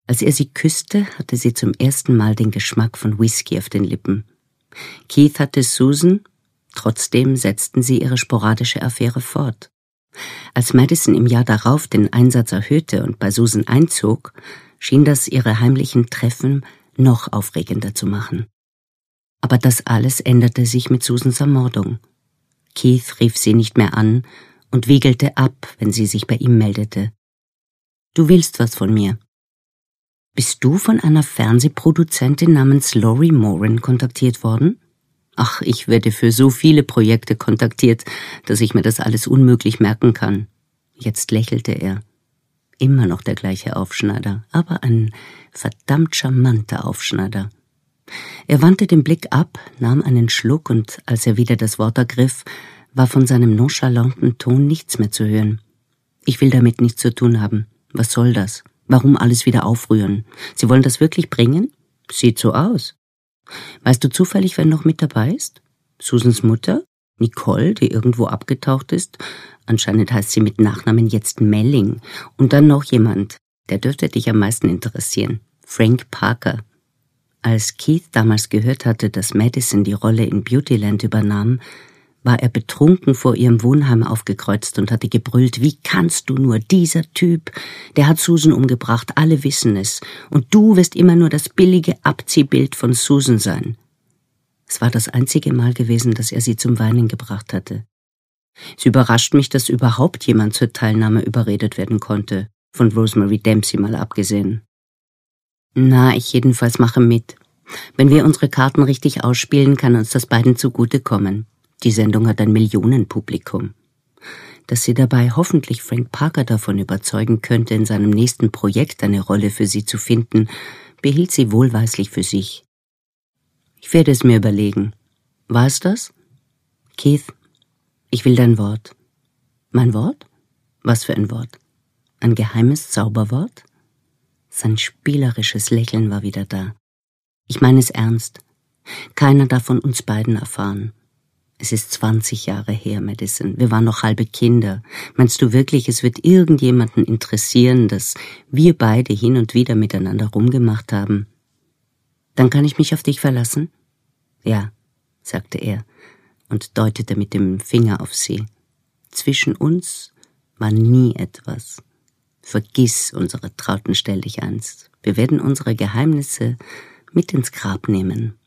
Als er sie küsste, hatte sie zum ersten Mal den Geschmack von Whisky auf den Lippen. Keith hatte Susan, trotzdem setzten sie ihre sporadische Affäre fort. Als Madison im Jahr darauf den Einsatz erhöhte und bei Susan einzog, schien das ihre heimlichen Treffen noch aufregender zu machen. Aber das alles änderte sich mit Susans Ermordung. Keith rief sie nicht mehr an und wiegelte ab, wenn sie sich bei ihm meldete. »Du willst was von mir?« »Bist du von einer Fernsehproduzentin namens Lori Moran kontaktiert worden?« »Ach, ich werde für so viele Projekte kontaktiert, dass ich mir das alles unmöglich merken kann.« Jetzt lächelte er. Immer noch der gleiche Aufschneider, aber ein verdammt charmanter Aufschneider. Er wandte den Blick ab, nahm einen Schluck und als er wieder das Wort ergriff, war von seinem nonchalanten Ton nichts mehr zu hören. »Ich will damit nichts zu tun haben. Was soll das? Warum alles wieder aufrühren? Sie wollen das wirklich bringen? Sieht so aus. Weißt du zufällig, wer noch mit dabei ist? Susans Mutter? Nicole, die irgendwo abgetaucht ist? Anscheinend heißt sie mit Nachnamen jetzt Melling. Und dann noch jemand, der dürfte dich am meisten interessieren. Frank Parker.« Als Keith damals gehört hatte, dass Madison die Rolle in Beautyland übernahm, war er betrunken vor ihrem Wohnheim aufgekreuzt und hatte gebrüllt, »Wie kannst du nur, dieser Typ, der hat Susan umgebracht, alle wissen es, und du wirst immer nur das billige Abziehbild von Susan sein.« Es war das einzige Mal gewesen, dass er sie zum Weinen gebracht hatte. Es überrascht mich, dass überhaupt jemand zur Teilnahme überredet werden konnte, von Rosemary Dempsey mal abgesehen. »Na, ich jedenfalls mache mit. Wenn wir unsere Karten richtig ausspielen, kann uns das beiden zugutekommen. Die Sendung hat ein Millionenpublikum. Dass sie dabei hoffentlich Frank Parker davon überzeugen könnte, in seinem nächsten Projekt eine Rolle für sie zu finden, behielt sie wohlweislich für sich. »Ich werde es mir überlegen. War es das?« »Keith, ich will dein Wort.« »Mein Wort? Was für ein Wort? Ein geheimes Zauberwort?« Sein spielerisches Lächeln war wieder da. »Ich meine es ernst. Keiner darf von uns beiden erfahren. Es ist 20 Jahre her, Madison. Wir waren noch halbe Kinder. Meinst du wirklich, es wird irgendjemanden interessieren, dass wir beide hin und wieder miteinander rumgemacht haben? Dann kann ich mich auf dich verlassen?« »Ja«, sagte er und deutete mit dem Finger auf sie. »Zwischen uns war nie etwas. Vergiss unsere trauten Stelldicheins. Wir werden unsere Geheimnisse mit ins Grab nehmen.«